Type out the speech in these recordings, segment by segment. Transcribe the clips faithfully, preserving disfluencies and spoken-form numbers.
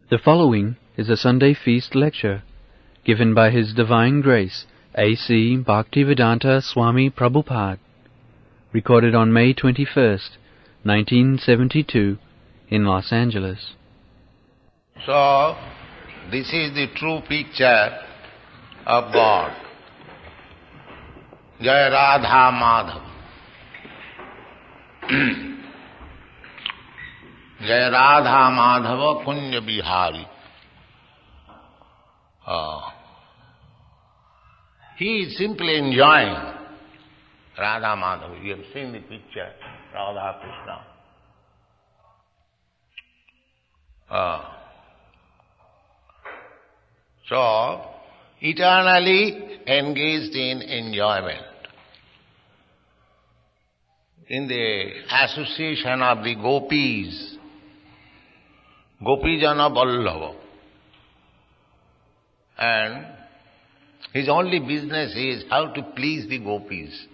The following is a Sunday Feast lecture given by His Divine Grace A C Bhaktivedanta Swami Prabhupada, recorded on May twenty-first, nineteen seventy-two, in Los Angeles. So, this is the true picture of God. Jai Radha Madhav. Jai Radha Madhava Kunja Bihari. Uh, he is simply enjoying Radha Madhava. You have seen the picture, Radha Krishna. Uh, so, eternally engaged in enjoyment. In the association of the gopis, Gopijana Vallabha. And his only business is how to please the gopis.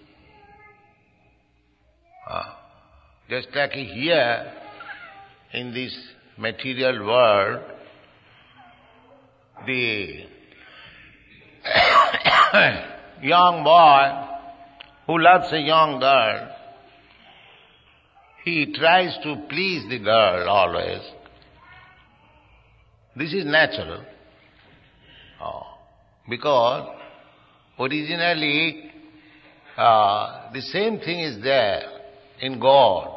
Ah. Just like here, in this material world, the young boy who loves a young girl, he tries to please the girl always. This is natural. Oh. Because originally uh, the same thing is there in God.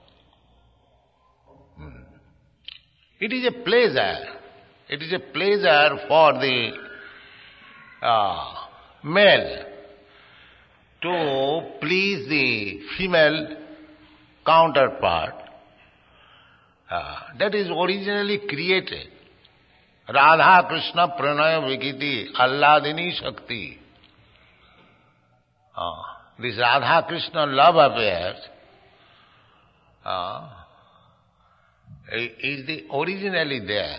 Hmm. It is a pleasure. It is a pleasure for the uh, male to please the female counterpart. Uh, that is originally created. Radha Krishna Pranaya Vikiti Alladini Shakti. Uh, this Radha Krishna love affairs uh, is the originally there.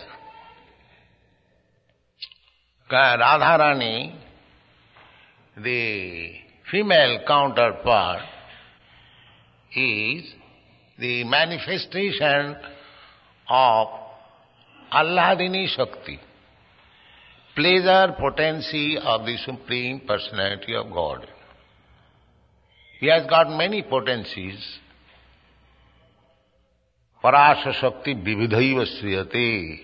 Radharani, the female counterpart, is the manifestation of Alladini Shakti, pleasure potency of the Supreme Personality of God. He has got many potencies. Parasha Shakti Vividhaiva Sriyate.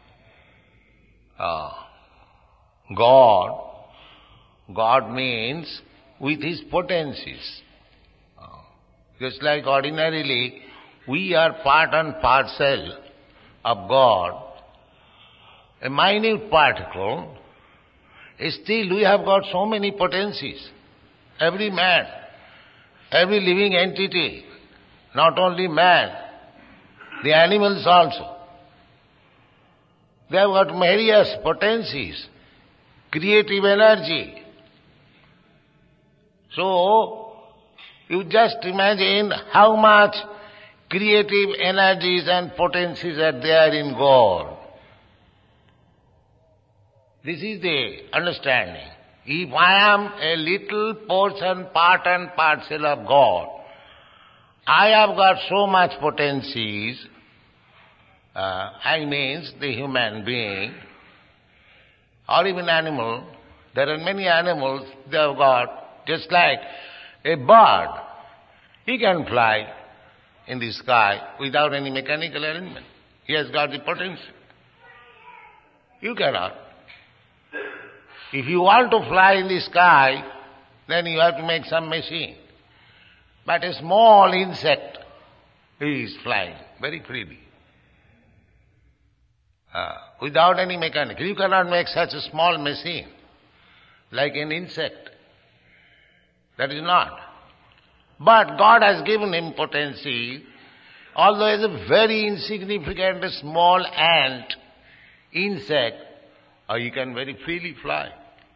Ah. God, God means with his potencies. Ah. Just like ordinarily, we are part and parcel of God, a minute particle, still we have got so many potencies. Every man, every living entity, not only man, the animals also. They have got various potencies, creative energy. So, you just imagine how much creative energies and potencies are there in God. This is the understanding. If I am a little portion, part and parcel of God, I have got so much potencies, uh, I means the human being, or even animal. There are many animals, they have got, just like a bird, he can fly in the sky without any mechanical arrangement. He has got the potential. You cannot. If you want to fly in the sky, then you have to make some machine. But a small insect is flying very freely. Uh, without any mechanical. You cannot make such a small machine like an insect. That is not. But God has given him potency, although as a very insignificant, small ant, insect, or you can very freely fly.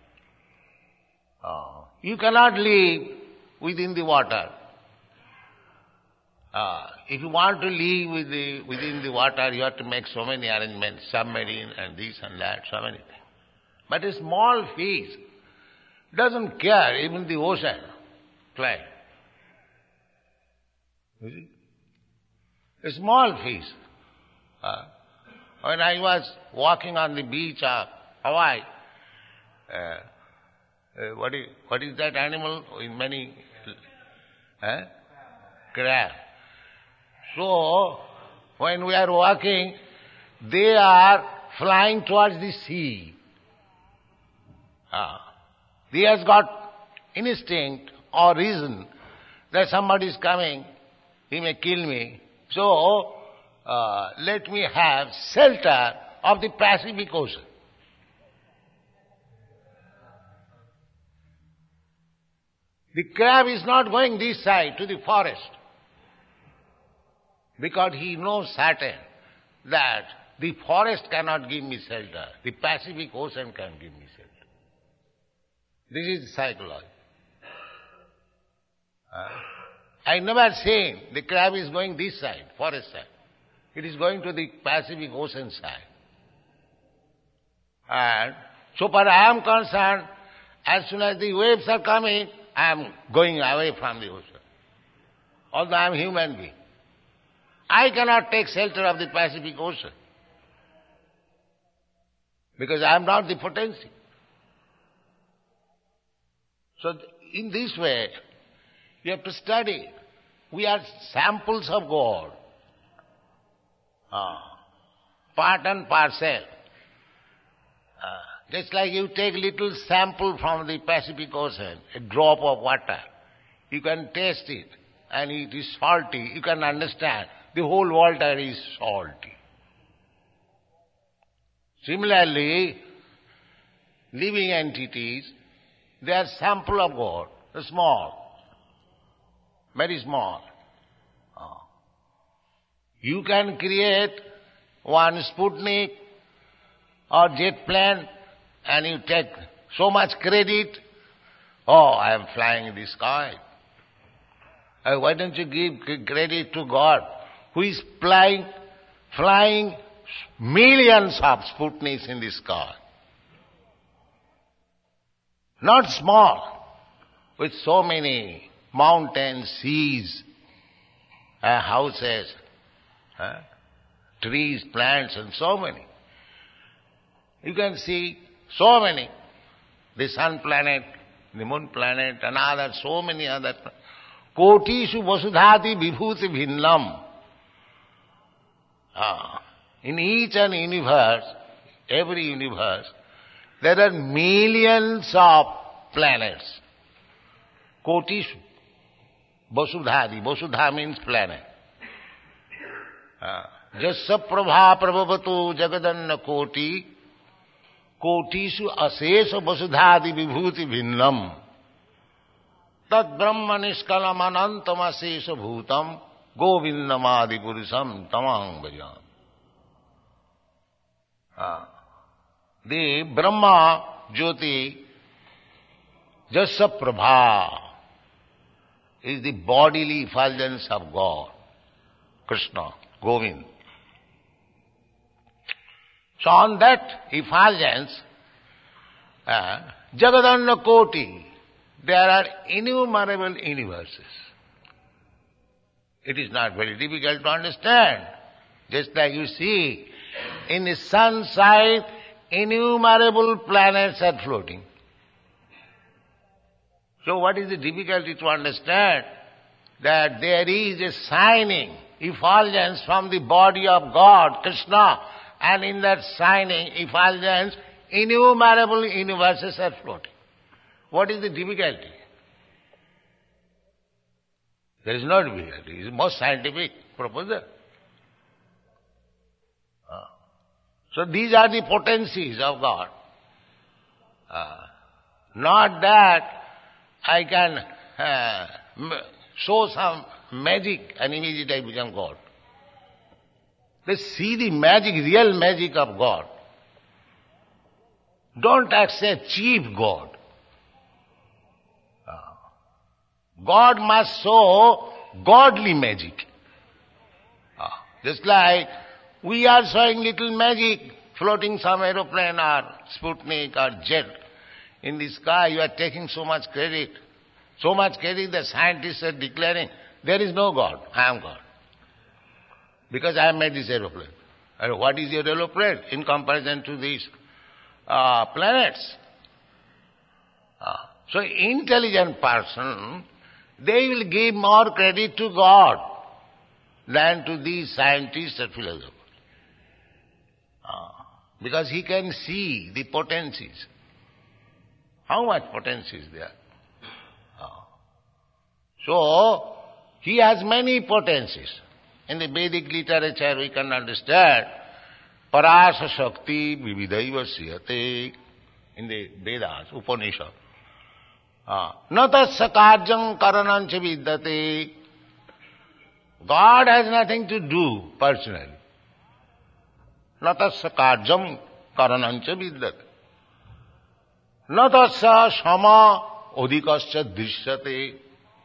Uh, you cannot live within the water. Uh, if you want to live with the, within the water, you have to make so many arrangements, submarine and this and that, so many things. But a small fish doesn't care, even the ocean, fly. You see? A small fish. Uh, When I was walking on the beach of Hawaii, uh, uh, what, is, what is that animal in many... Uh, crab. So, when we are walking, they are flying towards the sea. Ah. He has got instinct or reason that somebody is coming, he may kill me. So, uh, let me have shelter of the Pacific Ocean. The crab is not going this side to the forest because he knows certain that the forest cannot give me shelter. The Pacific Ocean can give me shelter. This is psychology. Uh, I never seen the crab is going this side, forest side. It is going to the Pacific Ocean side. And so far I am concerned, as soon as the waves are coming, I am going away from the ocean. Although I am a human being. I cannot take shelter of the Pacific Ocean. Because I am not the potency. So in this way, you have to study. We are samples of God. Ah, part and parcel. Ah, just like you take little sample from the Pacific Ocean, a drop of water. You can taste it and it is salty. You can understand the whole water is salty. Similarly, living entities, they are sample of God, they're small, very small. Oh. You can create one Sputnik or jet plane and you take so much credit. Oh, I am flying in the sky. Uh, why don't you give credit to God who is flying, flying millions of Sputniks in the sky? Not small, with so many mountains, seas, uh, houses, uh, trees, plants, and so many. You can see so many. The sun planet, the moon planet, and other, so many other. Kotishu vasudhati vibhuti bhinnam. Ah, in each and universe, every universe, there are millions of planets. Kotishu. Vasudhadi. Vasudha means planet. Jassa prabha prabhavatu jagadanna koti. Kotishu asesa vasudhadi vibhuti bhinnam. Tad brahma niskalam anantam asesa bhutam. Govindamadi purusham tamang bhajan. The Brahma Jyoti Jasa Prabha is the bodily effulgence of God, Krishna, Govind. So on that effulgence, uh, Jagadanna Koti, there are innumerable universes. It is not very difficult to understand. Just like you see, in the sun side, innumerable planets are floating. So what is the difficulty to understand? That there is a shining effulgence from the body of God, Krishna, and in that shining effulgence, innumerable universes are floating. What is the difficulty? There is no difficulty. It is most scientific proposal. So these are the potencies of God. Uh, not that I can uh, m- show some magic and immediately I become God. Let's see the magic, real magic of God. Don't accept cheap God. Uh, God must show godly magic. Uh, just like we are showing little magic, floating some aeroplane or Sputnik or jet in the sky. You are taking so much credit. So much credit that scientists are declaring, there is no God, I am God. Because I have made this aeroplane. And what is your yellow planet in comparison to these uh, planets? Uh, so intelligent person, they will give more credit to God than to these scientists or philosophers. Uh, because he can see the potencies. How much potency is there? Uh, so, he has many potencies. In the Vedic literature we can understand Parasa Shakti Vividaiva Siyate in the Vedas, Upanishad. Natasya Karjam Karanancha Vidyate. God has nothing to do personally. Natasya Karjam Karanancha Vidyate. Natasya Shama Odikasya Drishyate.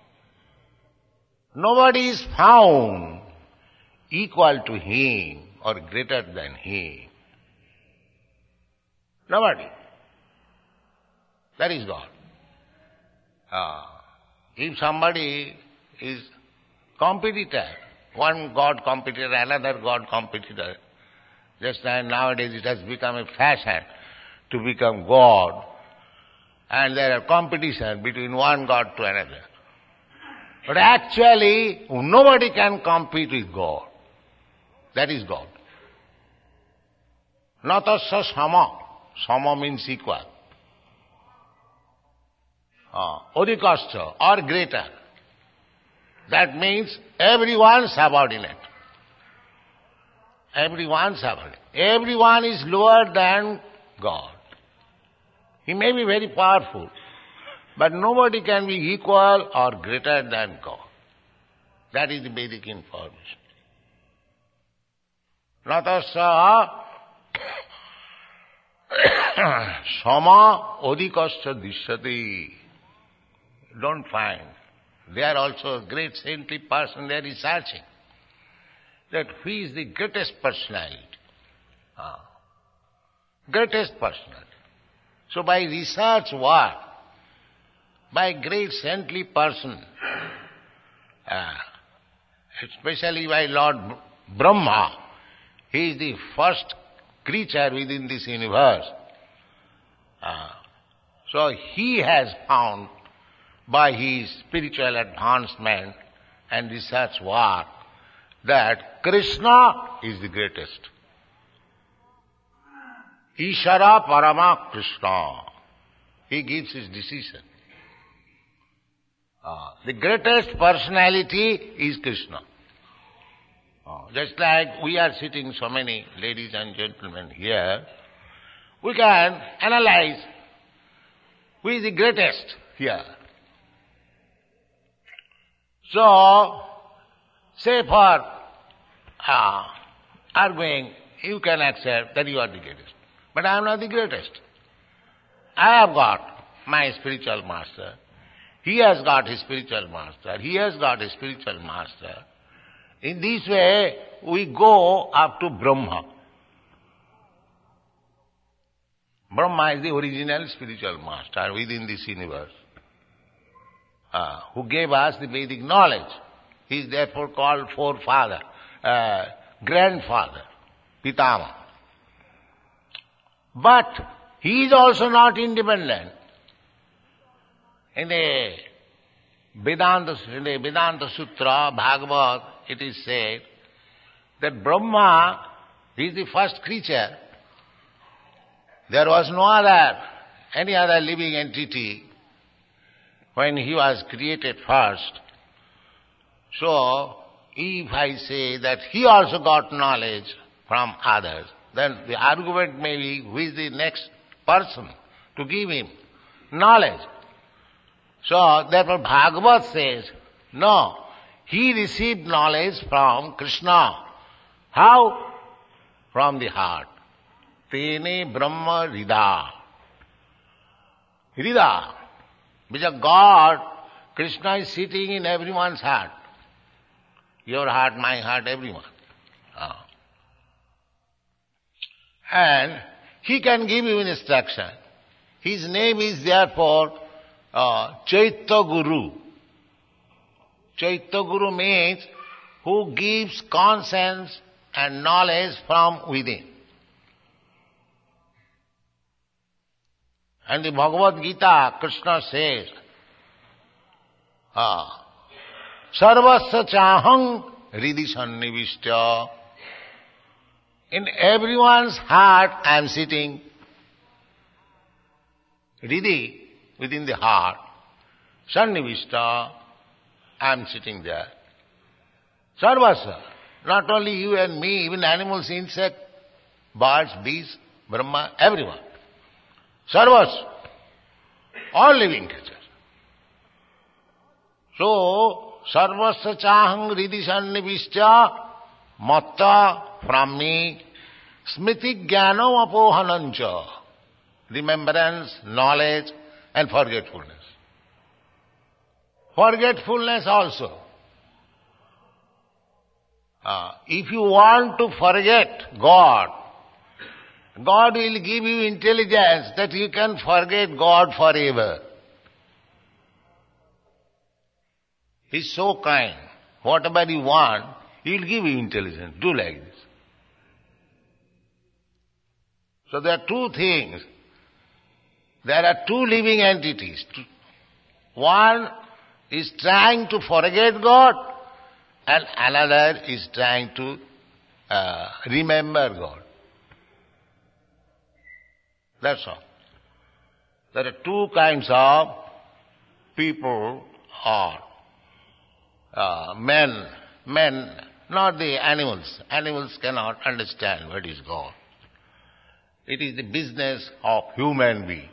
Nobody is found equal to him or greater than him. Nobody. That is God. Uh, if somebody is competitor, one God competitor, another God competitor, just like nowadays it has become a fashion to become God, and there are competition between one God to another. But actually, nobody can compete with God. That is God. Natasya sama. Sama means equal. Uh, Odikasya, or greater. That means everyone subordinate. Everyone subordinate. Everyone is lower than God. He may be very powerful, but nobody can be equal or greater than God. That is the Vedic information. Natasya sama odikasya dishyati. Don't find. They are also a great saintly person, they are researching that who is the greatest personality. Ah. Greatest personality. So by research what? By great saintly person, uh, especially by Lord Brahma. He is the first creature within this universe. Uh, so he has found by his spiritual advancement and research work that Krishna is the greatest. Ishara Parama Krishna. He gives his decision. Uh, the greatest personality is Krishna. Uh, just like we are sitting so many ladies and gentlemen here, we can analyze who is the greatest here. So, say for uh, arguing, you can accept that you are the greatest. But I am not the greatest. I have got my spiritual master. He has got his spiritual master. He has got his spiritual master. In this way, we go up to Brahma. Brahma is the original spiritual master within this universe, uh, who gave us the Vedic knowledge. He is therefore called forefather, uh, grandfather, Pitama. But he is also not independent. In the Vedanta, in the Vedanta Sutra, Bhagavad, it is said that Brahma is the first creature. There was no other, any other living entity when he was created first. So, if I say that he also got knowledge from others, then the argument may be who is the next person to give him knowledge. So, therefore Bhagavad says, no, he received knowledge from Krishna. How? From the heart. Tene Brahma Rida. Rida. Because God, Krishna is sitting in everyone's heart. Your heart, my heart, everyone. Ah. And he can give you instruction. His name is therefore uh, Chaitya Guru. Chaitya Guru means who gives conscience and knowledge from within. And the Bhagavad Gita, Krishna says, ah, Sarvasya chaham hridi sannivishta. In everyone's heart I am sitting. Hridi, within the heart. Sannivishta, I am sitting there. Sarvasya, not only you and me, even animals, insects, birds, beasts, Brahma, everyone. Sarvasya, all living creatures. So, sarvasya chaham hridi sannivishta matta, from me, smriti jnanam apohanancha, remembrance, knowledge and forgetfulness. Forgetfulness also. Uh, if you want to forget God, God will give you intelligence that you can forget God forever. He is so kind. Whatever you want, He will give you intelligence. Do like this. So there are two things. There are two living entities. One is trying to forget God, and another is trying to uh, remember God. That's all. There are two kinds of people or uh, men, men, not the animals. Animals cannot understand what is God. It is the business of human being.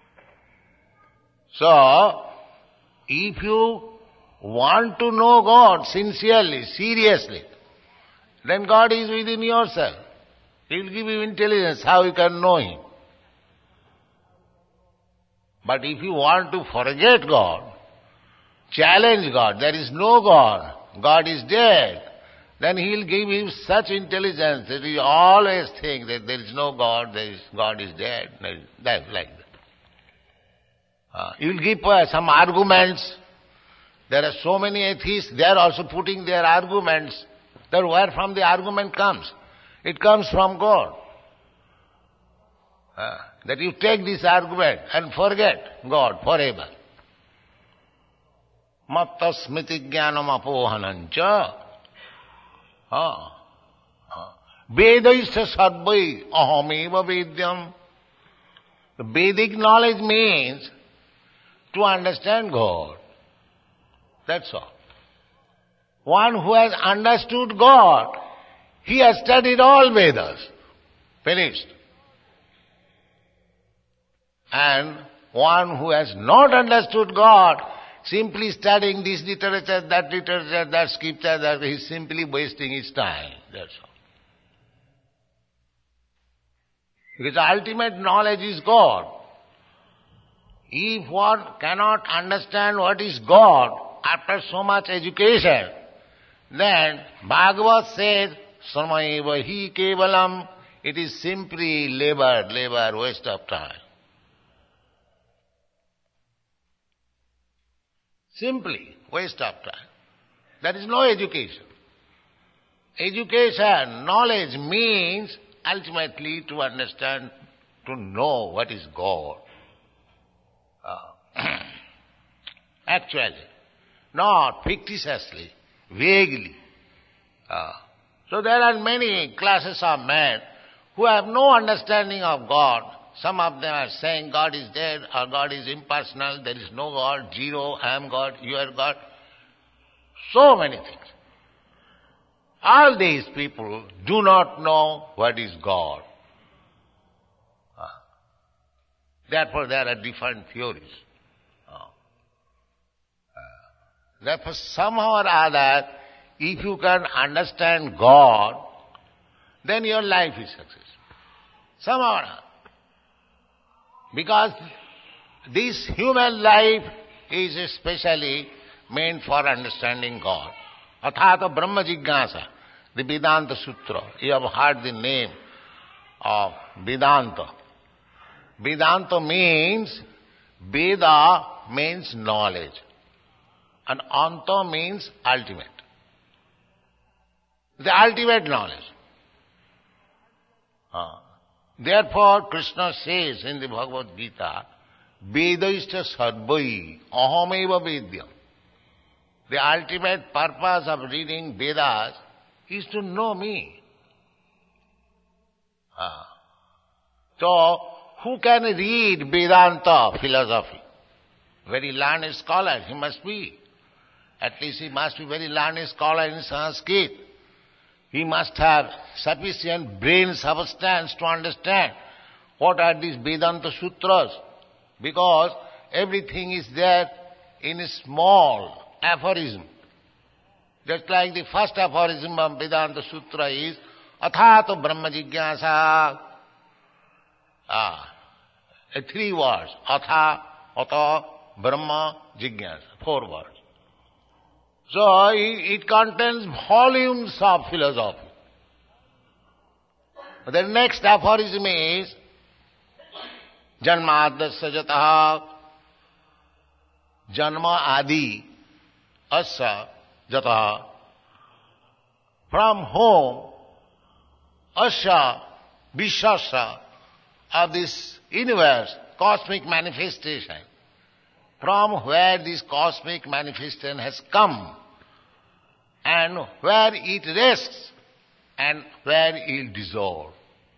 So, if you want to know God sincerely, seriously, then God is within yourself. He will give you intelligence how you can know Him. But if you want to forget God, challenge God, there is no God, God is dead, then He will give you such intelligence that you always think that there is no God, there is, God is dead, that, like that. Uh, you will give uh, some arguments. There are so many atheists, they are also putting their arguments. That where from the argument comes? It comes from God. Uh, that you take this argument and forget God forever. Matta smriti jnanam apohanancha. Vedaisya sadvai ahameva vedyam. The Vedic knowledge means to understand God. That's all. One who has understood God, he has studied all Vedas. Finished. And one who has not understood God, simply studying this literature, that literature, that scripture, that he is simply wasting his time. That's all. Because ultimate knowledge is God. If one cannot understand what is God after so much education, then Bhagavad says, Samayeva hi kevalam, it is simply labor, labor, waste of time. Simply waste of time. There is no education. Education, knowledge means ultimately to understand, to know what is God. Uh, actually, not fictitiously, vaguely. Uh, so there are many classes of men who have no understanding of God. Some of them are saying God is dead or God is impersonal, there is no God, zero, I am God, you are God. So many things. All these people do not know what is God. Uh, therefore there are different theories. Uh, uh, therefore somehow or other, if you can understand God, then your life is successful. Somehow or other. Because this human life is especially meant for understanding God. Athata Brahma Jignasa, the Vedanta Sutra. You have heard the name of Vedanta. Vedanta means, Veda means knowledge. And Anta means ultimate. The ultimate knowledge. Uh, therefore, Krishna says in the Bhagavad Gita, Vedaishta sarvai ahameva vedyam. The ultimate purpose of reading Vedas is to know me. Uh, so, who can read Vedanta philosophy? Very learned scholar he must be. At least he must be very learned scholar in Sanskrit. He must have sufficient brain substance to understand what are these Vedanta Sutras. Because everything is there in a small aphorism. Just like the first aphorism of Vedanta Sutra is Athato Brahma Jigyasa. Ah, three words. Atha, Atha, Brahma, Jigyasa. Four words. So it, it contains volumes of philosophy. The next aphorism is Janmadasya jataha Janma adi asya jataha. From whom asya vishasya of this universe, cosmic manifestation, from where this cosmic manifestation has come, and where it rests, and where it will dissolve.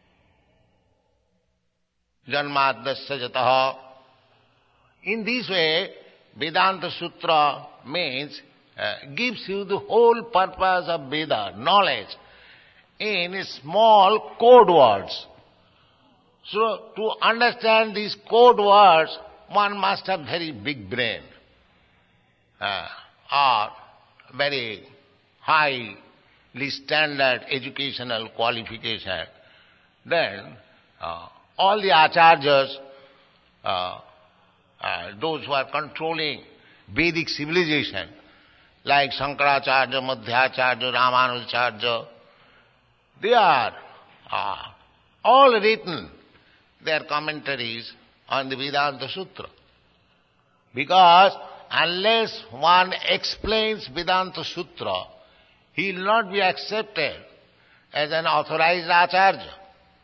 Janmadasya jataha. In this way, Vedanta Sutra means, uh, gives you the whole purpose of Veda, knowledge, in small code words. So, to understand these code words, one must have very big brain, uh, or very highly standard educational qualification. Then, uh, all the acharyas, uh, uh, those who are controlling Vedic civilization, like Shankaracharya, Madhyacharya, Ramanujacharya, they are uh, all written their commentaries on the Vedanta Sutra. Because unless one explains Vedanta Sutra, he will not be accepted as an authorized acharya.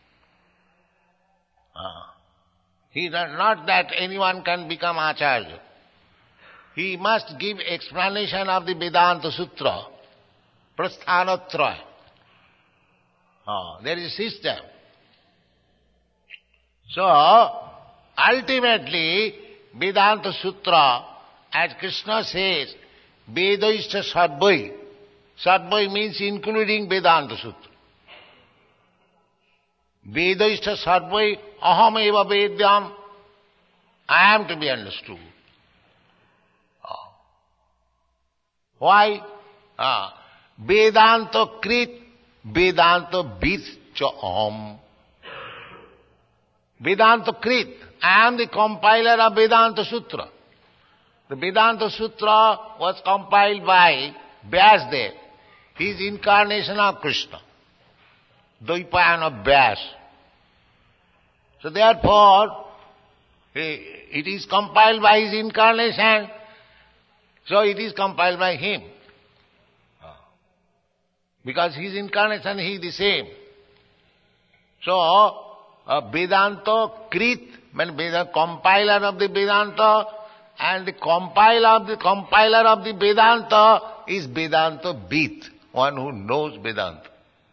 Uh, he does not that anyone can become acharya. He must give explanation of the Vedanta Sutra, Prasthanatraya. Uh, there is a system. So, ultimately, Vedanta Sutra, as Krishna says, Vedaishta sarvai. Sarvai means including Vedanta Sutra. Vedaishta sarvai aham eva vedyam. I am to be understood. Uh, why? Uh, Vedanta krit, Vedanta vid cha aham. Vedanta krit. I am the compiler of Vedanta Sutra. The Vedanta Sutra was compiled by Vyasdev. He is incarnation of Krishna. Dvaipayana Vyas. So therefore, it is compiled by his incarnation. So it is compiled by him. Because his incarnation, he is the same. So, Uh, Vedanta Krit, means Vedanta, compiler of the Vedanta, and the compiler of the compiler of the Vedanta is Vedanta Vid, one who knows Vedanta.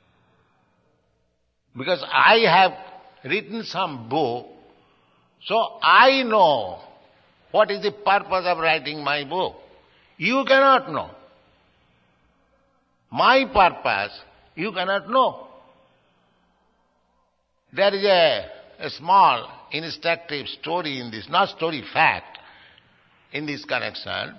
Because I have written some book, so I know what is the purpose of writing my book. You cannot know. My purpose, you cannot know. There is a, a small instructive story in this, not story, fact, in this connection.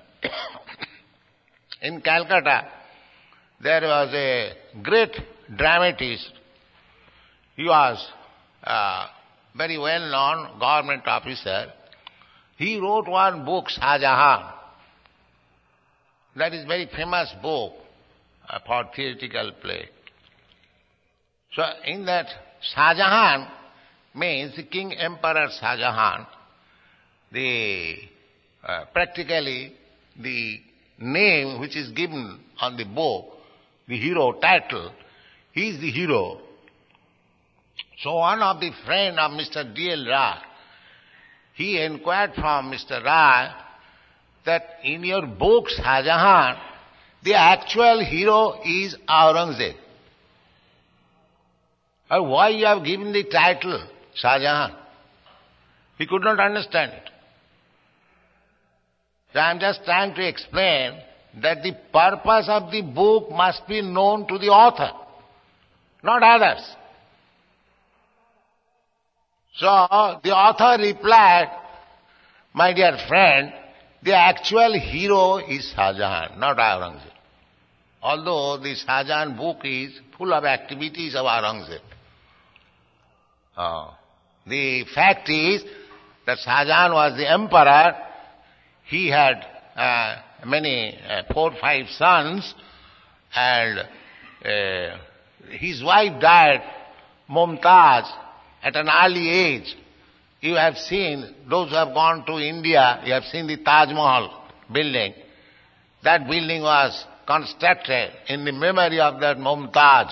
In Calcutta, there was a great dramatist. He was a very well-known government officer. He wrote one book, Shah Jahan. That is a very famous book uh, for theatrical play. So in that, Shah Jahan means the King Emperor Shah Jahan. The, uh, practically the name which is given on the book, the hero title, he is the hero. So one of the friend of Mister D L Rai, he inquired from Mister Rai that in your book Shahjahan, the actual hero is Aurangzeb. Or why you have given the title Shahjahan? He could not understand it. So I am just trying to explain that the purpose of the book must be known to the author, not others. So the author replied, my dear friend, the actual hero is Shahjahan, not Aurangzeb. Although the Shahjahan book is full of activities of Aurangzeb. Uh, the fact is that Shahjahan was the emperor. He had uh, many, uh, four or five sons, and uh, his wife died, Mumtaz, at an early age. You have seen, those who have gone to India, you have seen the Taj Mahal building. That building was constructed in the memory of that Mumtaz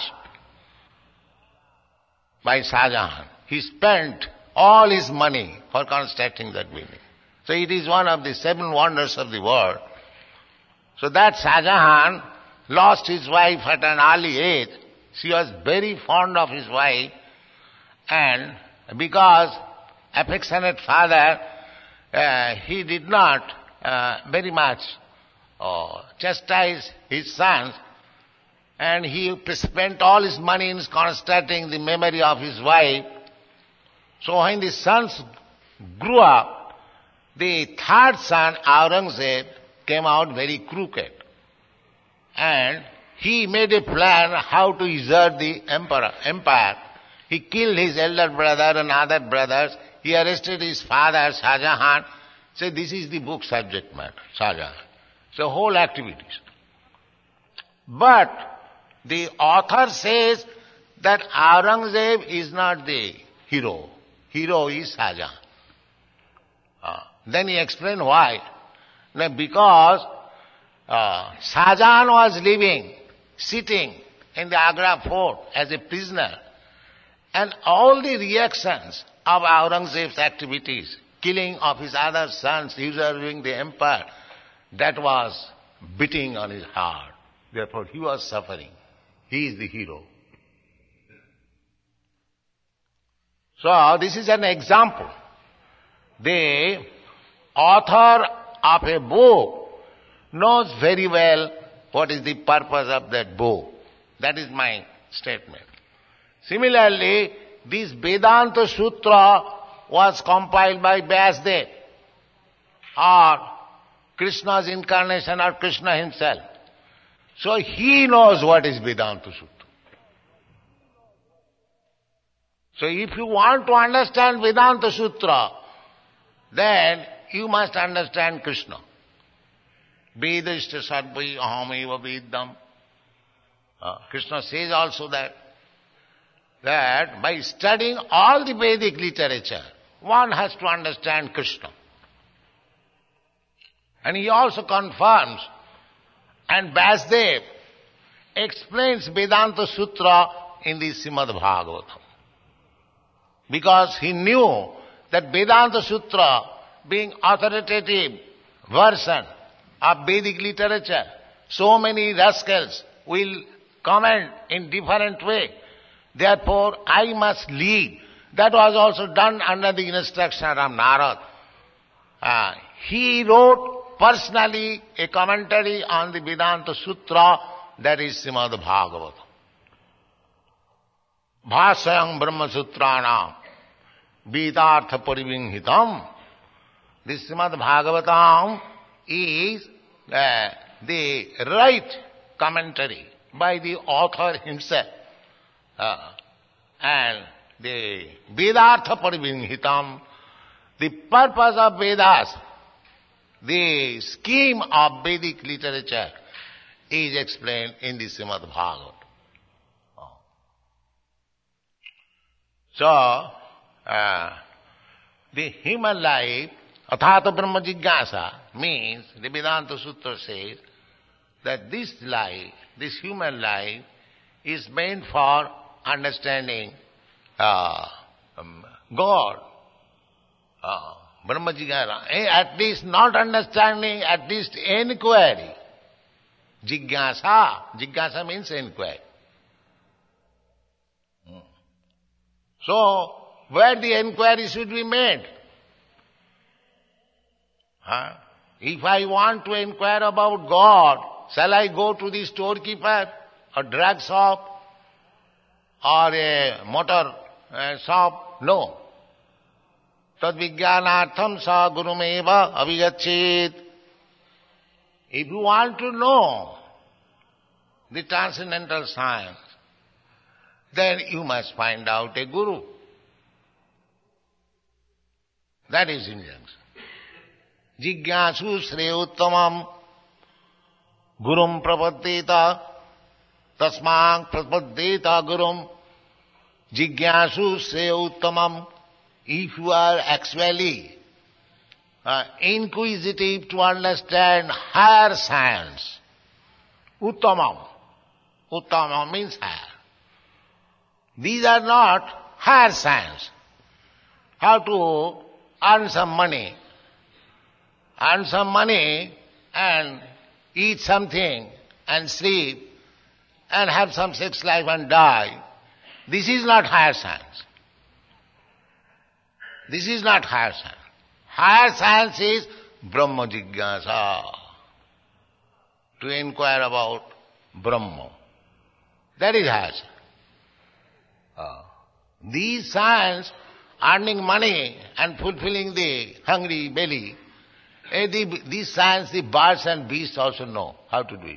by Shahjahan. He spent all his money for constructing that building. So it is one of the seven wonders of the world. So that Shahjahan lost his wife at an early age. She was very fond of his wife, and because affectionate father, uh, he did not uh, very much uh, chastise his sons, and he spent all his money in constructing the memory of his wife. So when the sons grew up, the third son, Aurangzeb, came out very crooked. And he made a plan how to usurp the emperor, empire. He killed his elder brother and other brothers. He arrested his father, Shahjahan. So this is the book subject matter, Shahjahan. So whole activities. But the author says that Aurangzeb is not the hero. Hero is Shahjahan. Uh, then he explained why. Now, because uh, Shahjahan was living, sitting in the Agra fort as a prisoner, and all the reactions of Aurangzeb's activities, killing of his other sons, usurping the empire, that was beating on his heart. Therefore, he was suffering. He is the hero. So, this is an example. The author of a book knows very well what is the purpose of that book. That is my statement. Similarly, this Vedanta Sutra was compiled by Vyasadeva, or Krishna's incarnation, or Krishna himself. So he knows what is Vedanta Sutra. So if you want to understand Vedanta Sutra, then you must understand Krishna. Vedashta sarvai ahameva vedam. Uh, Krishna says also that, that by studying all the Vedic literature, one has to understand Krishna. And he also confirms, and Vyasadeva explains Vedanta Sutra in the Srimad Bhagavatam. Because he knew that Vedanta Sutra, being authoritative version of Vedic literature, so many rascals will comment in different way. Therefore, I must lead. That was also done under the instruction of Narad. Uh, he wrote personally a commentary on the Vedanta Sutra, that is Srimad Bhagavatam. Bhasayam Brahma Sutranam Vedartha Parivinghitam. This Srimad Bhagavatam is uh, the right commentary by the author himself. Uh, and the Vedartha Parivinghitam, the purpose of Vedas, the scheme of Vedic literature is explained in the Srimad Bhagavatam. So, uh, the human life, Athata Brahma Jigyasa, means, the Vedanta Sutra says, that this life, this human life, is meant for understanding uh, um, God. Uh, Brahma Jigyasa. Eh, at least not understanding, at least inquiry. Jigyasa. Jigyasa means inquiry. So, where the inquiry should be made? Huh? If I want to inquire about God, shall I go to the storekeeper, a drug shop, or a motor uh, shop? No. Tad vijnanartham sa gurumeva avigacchit. If you want to know the transcendental science, then you must find out a guru. That is injunction. Jigyasu shreyuttamam gurum prapaddeta tasmang prapaddeta gurum. Jigyasu shreyuttamam. If you are actually uh, inquisitive to understand higher science, uttamam. Uttamam means higher. These are not higher science. How to earn some money. Earn some money and eat something and sleep and have some sex life and die. This is not higher science. This is not higher science. Higher science is Brahma Jigyasa. To inquire about Brahma. That is higher science. Uh, these science, earning money and fulfilling the hungry belly, eh, the, these science the birds and beasts also know how to do it.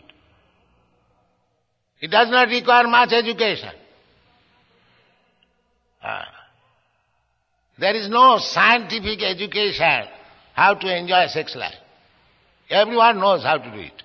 It does not require much education. Uh, there is no scientific education how to enjoy sex life. Everyone knows how to do it.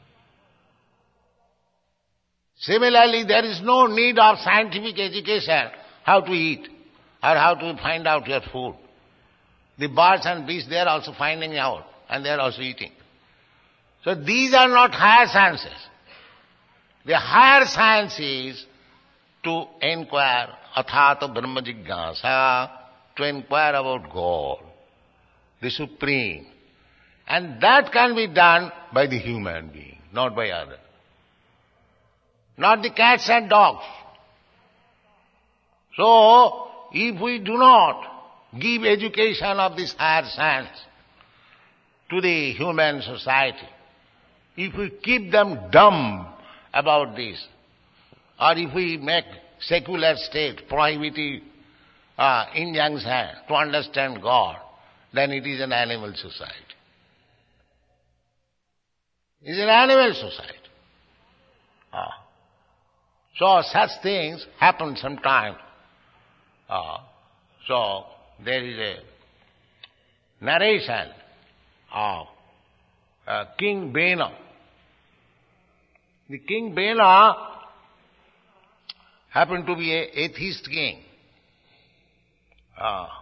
Similarly, there is no need of scientific education how to eat or how to find out your food. The birds and beasts, they are also finding out and they are also eating. So these are not higher sciences. The higher science is to inquire, athata brahma jigyasa, to inquire about God, the Supreme. And that can be done by the human being, not by others. Not the cats and dogs. So, if we do not give education of this higher science to the human society, if we keep them dumb about this, or if we make secular state prohibitive uh, injunction to understand God, then it is an animal society. It is an animal society. Ah. So such things happen sometimes. Uh, so there is a narration of uh, King Bena. The King Bena happened to be an atheist king. Uh,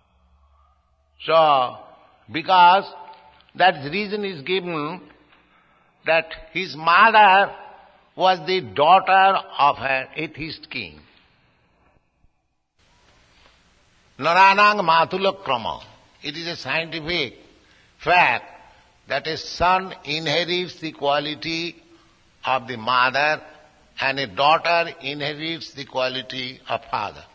so because that reason is given that his mother was the daughter of an atheist king. Naranang Matulakrama. It is a scientific fact that a son inherits the quality of the mother and a daughter inherits the quality of father.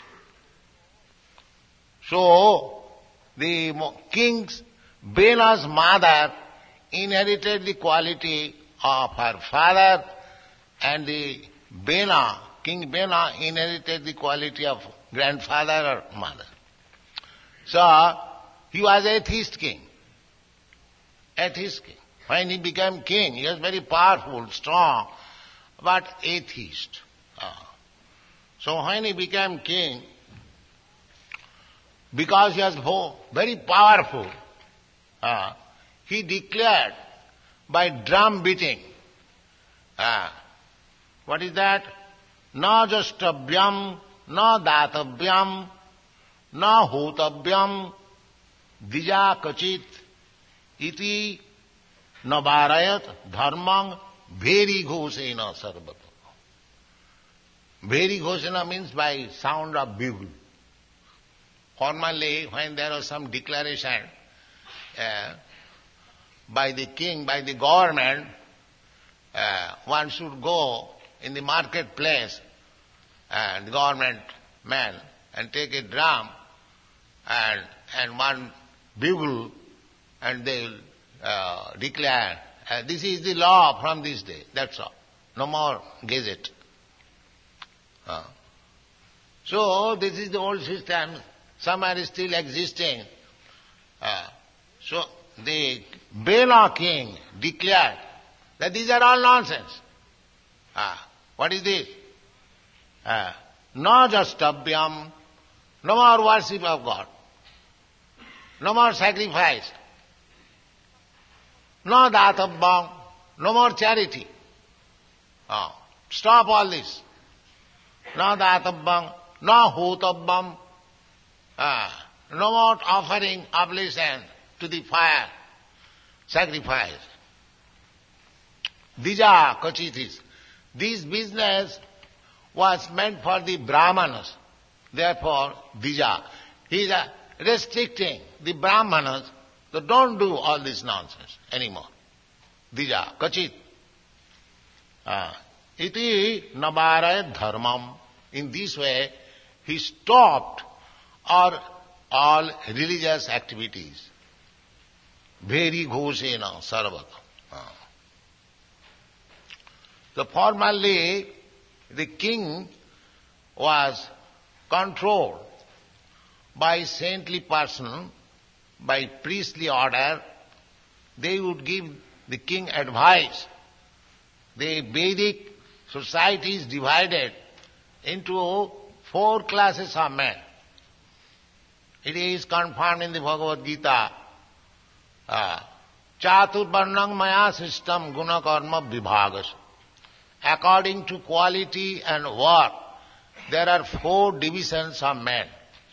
So, the king's Bena's mother inherited the quality of her father, and the Bena, King Bena, inherited the quality of grandfather or mother. So, he was atheist king. Atheist king. When he became king, he was very powerful, strong, but atheist. Uh, so when he became king, because he was very powerful, uh, he declared by drum beating, uh, what is that? Na jastabhyam, na datavyam, na hotavyam, dija kachit, iti navarayat dharmang veri ghosena sarvata. Bheri Ghoshana means by sound of bugle. Formerly, when there was some declaration uh, by the king, by the government, uh, one should go in the marketplace, and the government man, and take a drum and and one bugle, and they will uh, declare, uh, this is the law from this day. That's all. No more gazette. Uh. So this is the old system. Some are still existing. Uh, so the Bela king declared that these are all nonsense. Uh, what is this? Uh, no jastavyam, no more worship of God, no more sacrifice, no datavyam, no more charity. Uh, stop all this. No datavyam, no hotavyam, uh, no more offering oblation to the fire, sacrifice. Dija kachitis. This business was meant for the Brahmanas. Therefore, Dija. He is uh, restricting the Brahmanas, so don't do all this nonsense anymore. Dija, kachit. Uh, iti nabaraya dharmam. In this way, he stopped all, all religious activities. Bheri ghoshena sarvata. Uh. So formerly, the king was controlled by saintly person, by priestly order. They would give the king advice. The Vedic society is divided into four classes of men. It is confirmed in the Bhagavad Gita. Uh, Chaturvarnang maya system guna karma vibhagas. According to quality and work, there are four divisions of men.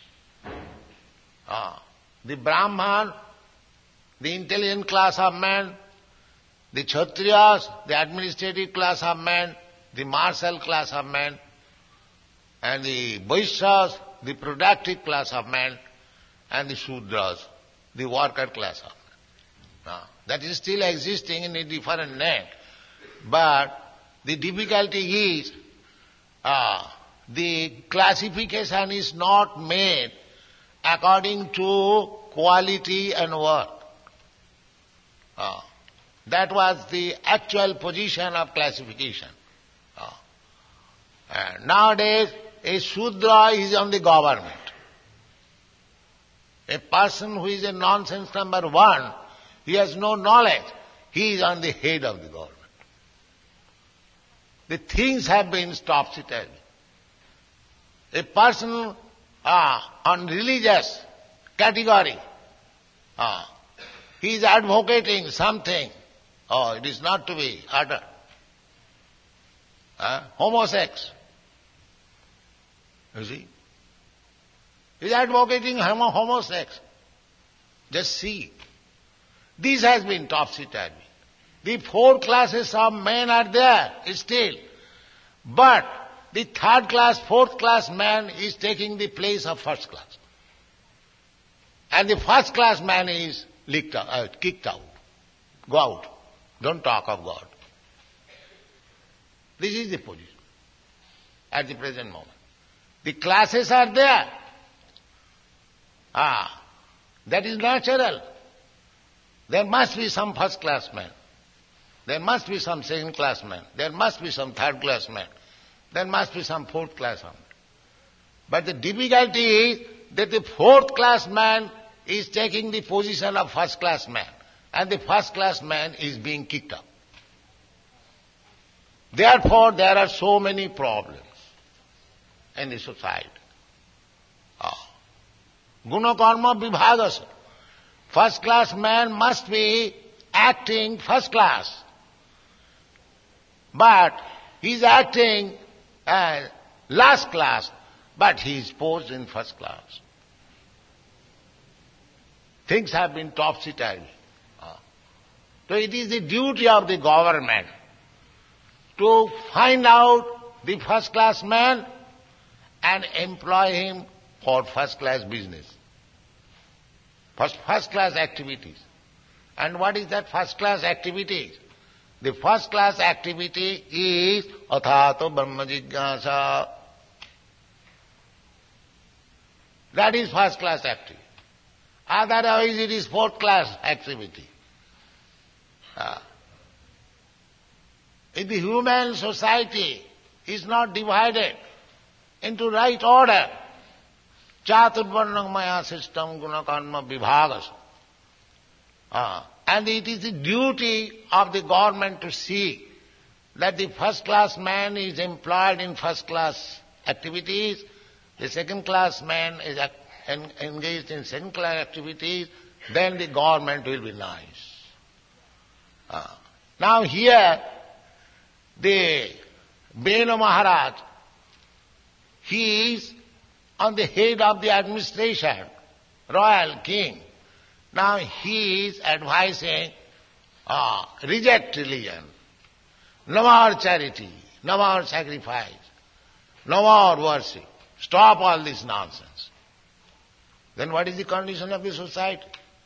Uh, the Brahman, the intelligent class of men, the Kshatriyas, the administrative class of men, the martial class of men, and the Vaishyas, the productive class of men, and the Shudras, the worker class of men. Uh, that is still existing in a different name. But the difficulty is uh, the classification is not made according to quality and work. Uh, that was the actual position of classification. Uh, and nowadays, a Shudra is on the government. A person who is a nonsense number one, he has no knowledge. He is on the head of the government. The things have been topsy-turvy. A person uh, on religious category, uh, he is advocating something. Oh, it is not to be uttered. Uh, homosex. You see? He is advocating homo homosex. Just see. This has been topsy-turvy. The four classes of men are there still. But the third class, fourth class man is taking the place of first class. And the first class man is licked out, uh, kicked out. Go out. Don't talk of God. This is the position at the present moment. The classes are there. Ah, that is natural. There must be some first class man. There must be some second class man. There must be some third class man. There must be some fourth class man. But the difficulty is that the fourth class man is taking the position of first class man, and the first class man is being kicked out. Therefore, there are so many problems in the society. Ah. Guna karma vibhagas. First class man must be acting first class. But he is acting as last class, but he is posed in first class. Things have been topsy-turvy. Ah. So it is the duty of the government to find out the first-class man and employ him for first-class business, first, first-class activities. And what is that first-class activity? The first-class activity is athato brahma jigyasa. That is first-class activity. Otherwise it is fourth-class activity. Uh, if the human society is not divided into right order, chaturvarnam maya system guna karma vibhagas, uh, and it is the duty of the government to see that the first-class man is employed in first-class activities, the second-class man is en- engaged in second-class activities, then the government will be nice. Uh, now here, the Benu Maharaj, he is on the head of the administration, royal king. Now he is advising, uh, reject religion, no more charity, no more sacrifice, no more worship, stop all this nonsense. Then what is the condition of the society?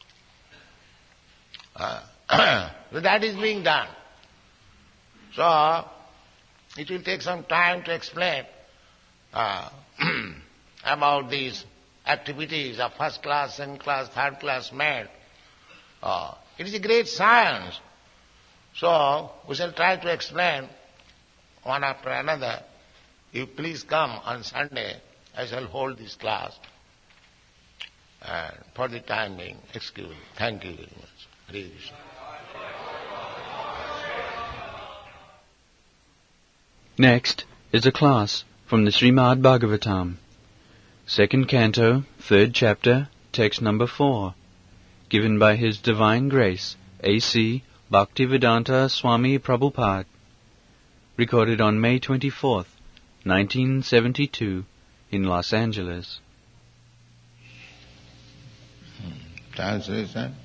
Uh, that is being done. So, it will take some time to explain uh, about these activities of first class, second class, third class man. Uh, it is a great science. So, we shall try to explain one after another. You please come on Sunday, I shall hold this class. And for the time being, excuse me. Thank you very much. Hare Krishna. Next is a class from the Srimad Bhagavatam, second canto, third chapter, text number four, given by His Divine Grace, A C Bhaktivedanta Swami Prabhupada, recorded on May twenty-fourth, nineteen seventy-two, in Los Angeles. Translation.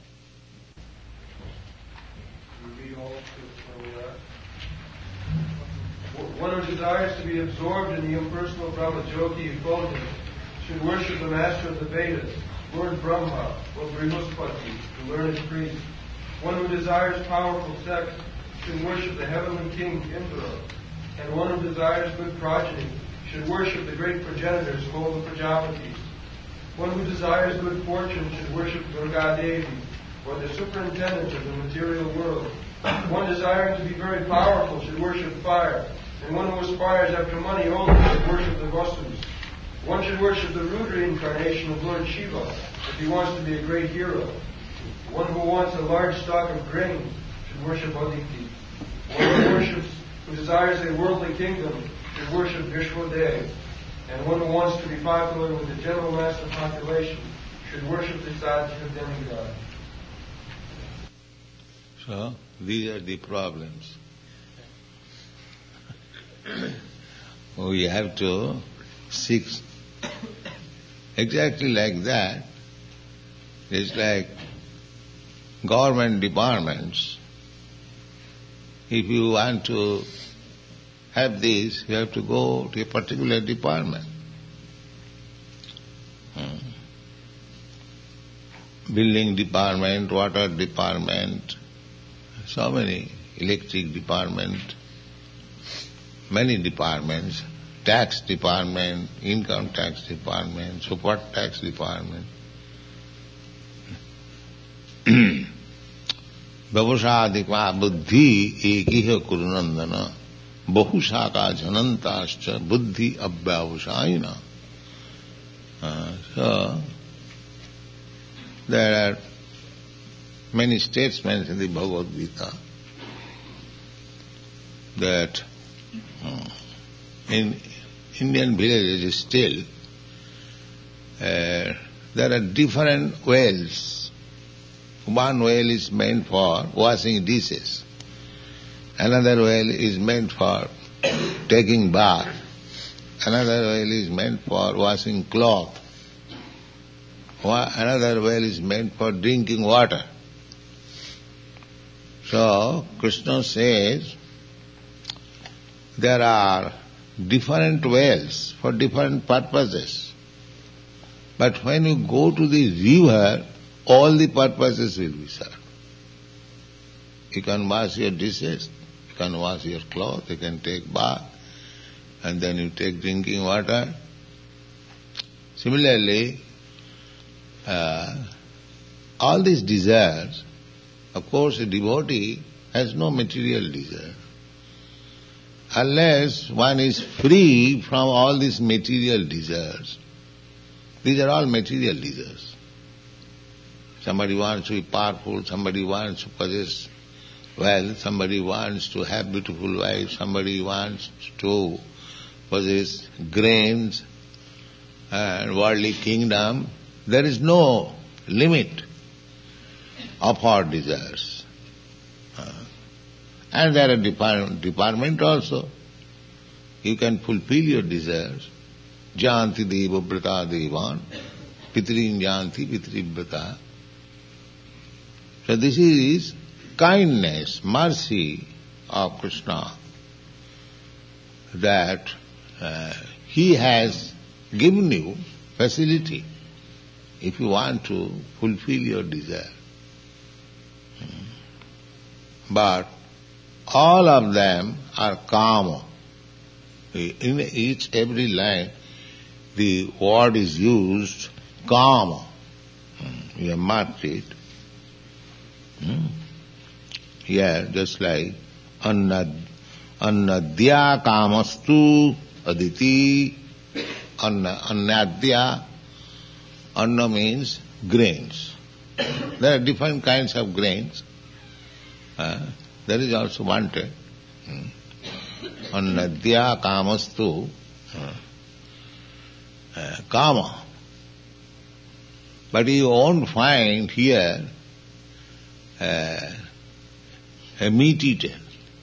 One who desires to be absorbed in the impersonal Brahma-Jyoti effulgence should worship the master of the Vedas, Lord Brahma, or Brihaspati, the learned priest. One who desires powerful sex should worship the heavenly king, Indra. And one who desires good progeny should worship the great progenitors called the Prajapatis. One who desires good fortune should worship Durga Devi, or the superintendent of the material world. One desiring to be very powerful should worship fire. And one who aspires after money only should worship the Vasus. One should worship the Rudra incarnation of Lord Shiva if he wants to be a great hero. One who wants a large stock of grain should worship Aditi. One who worships, who desires a worldly kingdom should worship Vishwadev. And one who wants to be popular with the general mass of population should worship the Sadhya demigod. So, these are the problems. We have to seek exactly like that. It's like government departments. If you want to have this, you have to go to a particular department. Hmm. Building department, water department, so many, electric department, many departments, tax department, income tax department, support tax department. Vyavasādikva buddhi ekiha kurunandana bahusaka janantascha buddhi abhyavasayina. Uh, so, there are many statements in the Bhagavad Gita that uh, in Indian villages still uh, there are different wells. One well is meant for washing dishes. Another well is meant for taking bath. Another well is meant for washing cloth. Another well is meant for drinking water. So, Krishna says, there are different wells for different purposes. But when you go to the river, all the purposes will be served. You can wash your dishes, you can wash your clothes, you can take bath, and then you take drinking water. Similarly, uh, all these desires, of course a devotee has no material desire. Unless one is free from all these material desires. These are all material desires. Somebody wants to be powerful, somebody wants to possess wealth, somebody wants to have beautiful wife, somebody wants to possess grains and worldly kingdom. There is no limit of our desires. Uh, and there are depart- department also. You can fulfill your desires. Janti deva brata devan, pitrin janti pitri brata. So this is kindness, mercy of Krishna, that uh, he has given you facility if you want to fulfill your desire. But all of them are kama. In each, every line, the word is used, kama. You have marked it. Here, just like Annad, Annadya kamastu aditi, Anna, Annadya. Anna means grains. There are different kinds of grains. Uh, that is also wanted. Hmm. Annadya kamastu uh, uh, kama. But you won't find here uh, a meat eater.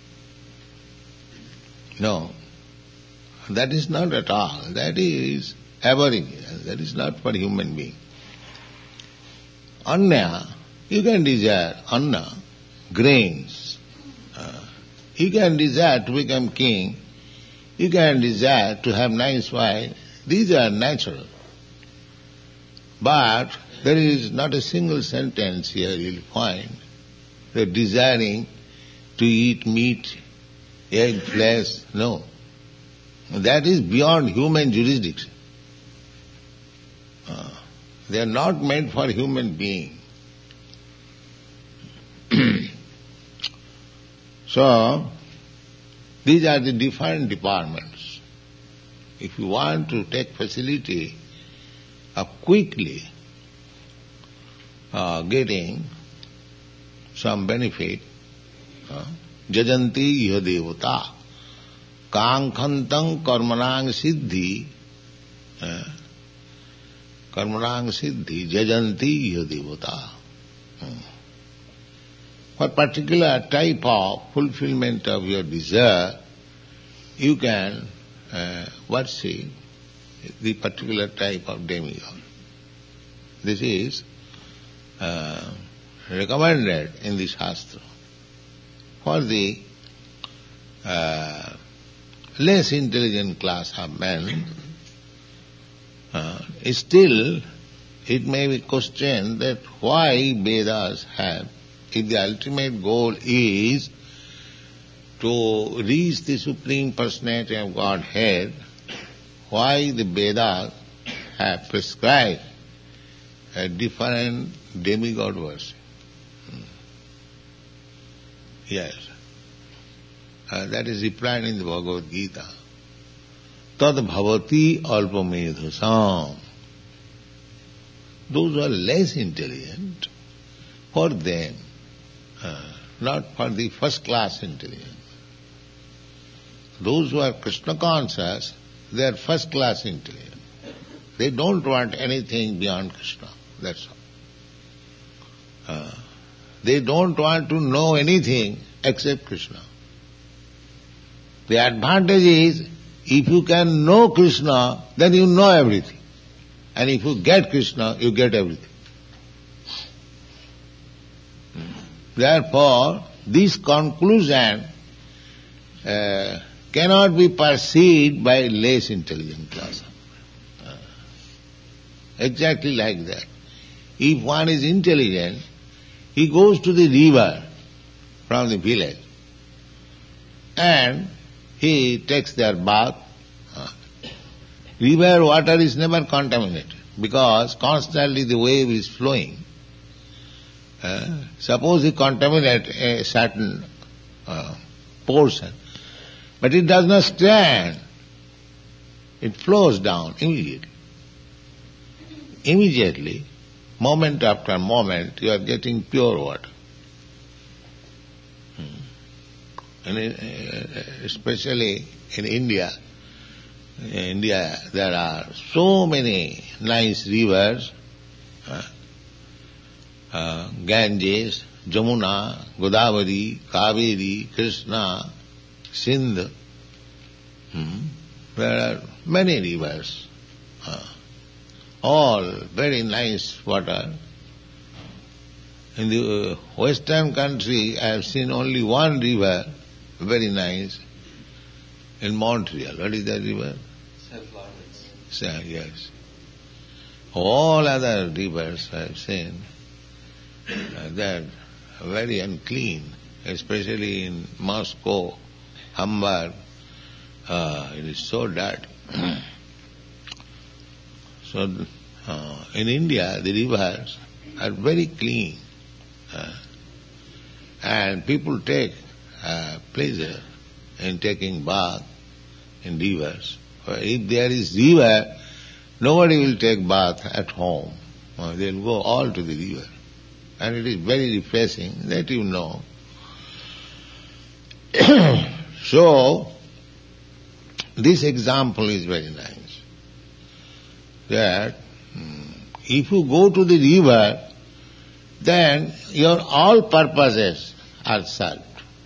No. That is not at all. That is aboriginal. That is not for human being. Anna, you can desire anna, grains. Uh, you can desire to become king. You can desire to have nice wife. These are natural. But there is not a single sentence here you'll find that desiring to eat meat, egg, flesh. No. That is beyond human jurisdiction. Uh, they are not meant for human being. So, these are the different departments. If you want to take facility of quickly uh, getting some benefit, uh, jajanti iha devata, kankhantam karmanang siddhi, uh, karmanang siddhi, jajanti iha devata. Uh, For particular type of fulfillment of your desire, you can uh, worship the particular type of demigod. This is uh, recommended in the Shastra. For the uh, less intelligent class of men, uh, still it may be questioned that why Vedas have, if the ultimate goal is to reach the Supreme Personality of Godhead, why the Vedas have prescribed a different demigod worship. Hmm. Yes. Uh, that is replied in the Bhagavad Gita. Tad bhavati alpamedhasam. Those who are less intelligent, for them, uh, not for the first class intelligence. Those who are Krishna conscious, they are first class intelligent. They don't want anything beyond Krishna, that's all. Uh, they don't want to know anything except Krishna. The advantage is, if you can know Krishna, then you know everything. And if you get Krishna, you get everything. Therefore, this conclusion uh, cannot be perceived by less intelligent class. Uh, exactly like that. If one is intelligent, he goes to the river from the village and he takes their bath. Uh, river water is never contaminated because constantly the wave is flowing. Uh, suppose he contaminate a certain uh, portion, but it does not stand. It flows down immediately. Immediately, moment after moment, you are getting pure water. Hmm. And in, uh, especially in India, in India there are so many nice rivers, uh, uh, Ganges, Jamuna, Godavari, Kaveri, Krishna, Sindh. Hmm. There are many rivers, uh, all very nice water. In the uh, western country, I have seen only one river, very nice, in Montreal. What is that river? Saint Lawrence. So, yes. All other rivers I have seen, uh, they are very unclean, especially in Moscow, Hamburg. Uh, it is so dirty. So, uh, in India, the rivers are very clean. Uh, and people take uh, pleasure in taking bath in rivers. If there is river, nobody will take bath at home. Uh, they will go all to the river. And it is very refreshing, that you know. So, this example is very nice. That mm, if you go to the river, then your all purposes are served.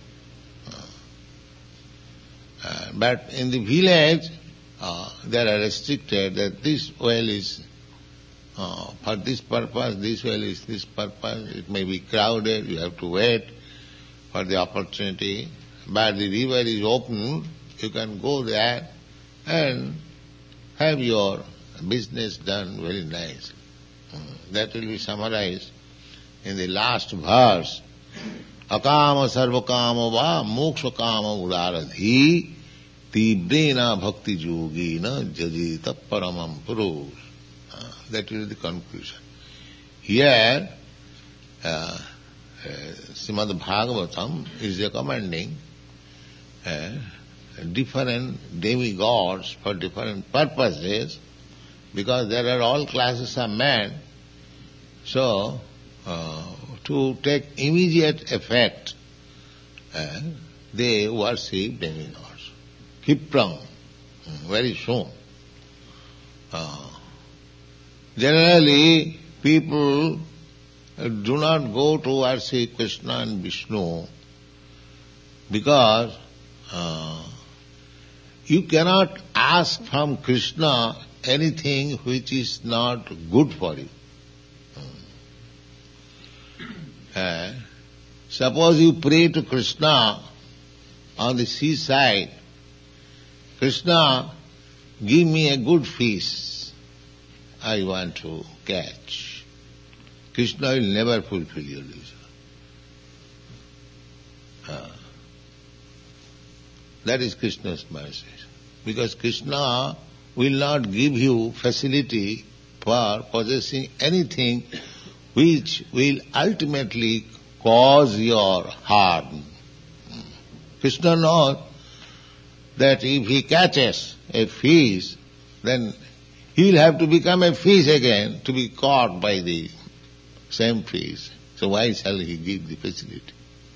Uh, but in the village, uh, they are restricted that this well is uh, for this purpose, this well is this purpose. It may be crowded, you have to wait for the opportunity. But the river is open, you can go there and have your business done very nicely. Mm. That will be summarized in the last verse. Akama sarvakama va moksha kama udaradhi tibrena bhakti yogina jajita paramam purush. Uh, that is the conclusion. Here, uh, uh, Srimad Bhagavatam is recommending uh, different demigods for different purposes, because there are all classes of men. So, uh, to take immediate effect, uh, they worship demigods. Kiprang, very soon. Uh, generally, people do not go to worship Krishna and Vishnu because uh, you cannot ask from Krishna anything which is not good for you. Uh, suppose you pray to Krishna on the seaside, Krishna, give me a good fish I want to catch. Krishna will never fulfill your desire. Uh, that is Krishna's message. Because Krishna will not give you facility for possessing anything which will ultimately cause your harm. Krishna knows that if he catches a fish, then he will have to become a fish again to be caught by the same fish. So why shall he give the facility?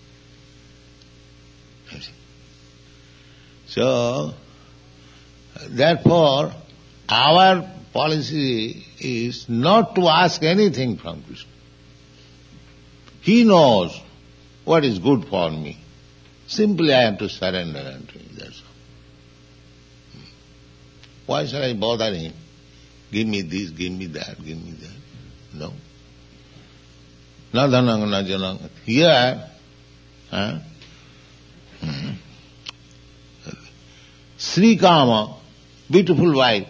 So, therefore, our policy is not to ask anything from Krishna. He knows what is good for me. Simply I have to surrender unto him, that's all. Why shall I bother him? Give me this, give me that, give me that. No. Na dhanang, na janang. Here, huh? Sri Kama, beautiful wife.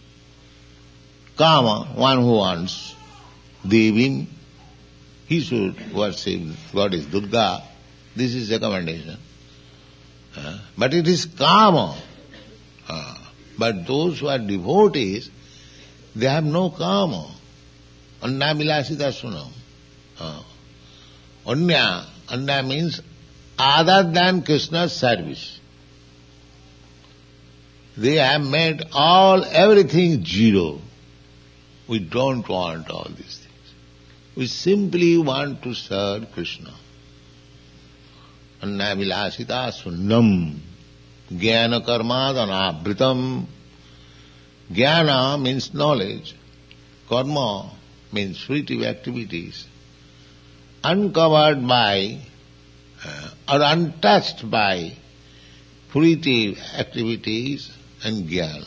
Kama, one who wants Devi, he should worship Goddess Durga. This is recommendation. Uh, but it is Kama. Uh, but those who are devotees, they have no Kama. Anya vilasita sunam. Uh, Anya, Anya means other than Krishna's service. They have made all, everything zero. We don't want all these things. We simply want to serve Krishna. Anya vilasita sunnam. Jnana karmadana britam. Jnana means knowledge. Karma means fruitive activities. Uncovered by uh, or untouched by fruitive activities and jnana.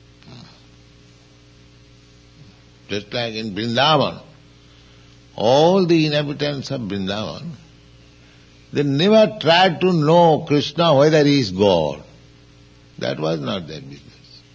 Just like in Vrindavan, all the inhabitants of Vrindavan, they never tried to know Krishna whether he is God. That was not their business.